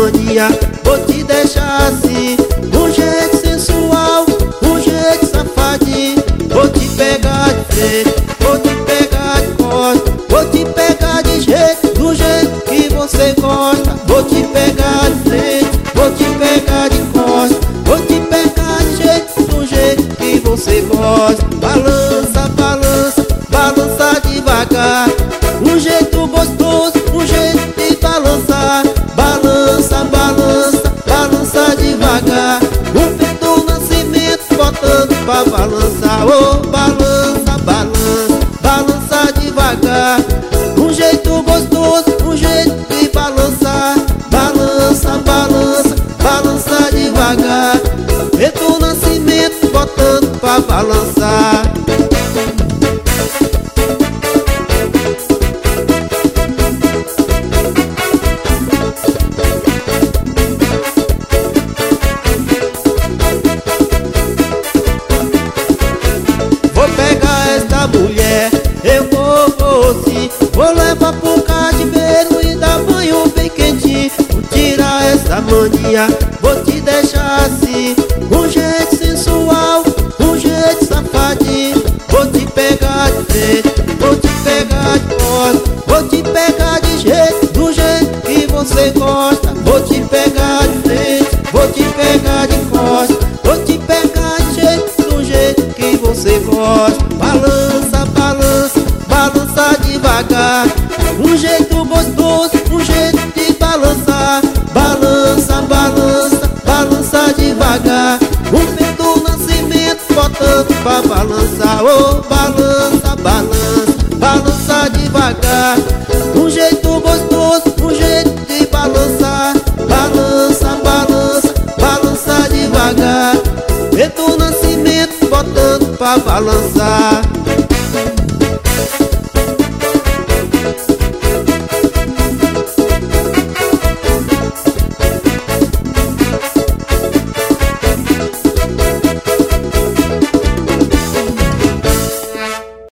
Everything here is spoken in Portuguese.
mania, vou te deixar assim, um jeito sensual, um jeito safadinho. Vou te pegar de frente, vou te pegar de costa, vou te pegar de jeito, do jeito que você gosta. Vou te pegar de frente, vou te pegar de costa, vou te pegar de jeito, do jeito que você gosta. Balança, balança, balança devagar, um jeito gostoso, um jeito de balançar. Balança, balança, balança devagar, um pé do nascimento botando pra balançar. Oh, balança, balança, balança devagar, um jeito gostoso, um jeito de balançar. Balança, balança, balança devagar, pé do nascimento botando pra balançar. Vou pegar esta mulher, eu vou sim, vou levar pro cativeiro e dar banho bem quentinho. Vou tirar essa mania, vou te deixar assim, um jeito sensual, um jeito safadinho. Vou te pegar de frente, vou te pegar de costa, vou te pegar de jeito, do jeito que você gosta. Vou te pegar de frente, vou te pegar de costa, vou te pegar de jeito, do jeito que você gosta. Balança, balança, balança devagar, um jeito gostoso, um jeito de balançar. Balança, balança, balança devagar, um pé do nascimento botando pra balançar. Oh, balança, balança, balança devagar, um jeito gostoso, um jeito de balançar. Balança, balança, balança devagar, pé do nascimento botando pra balançar.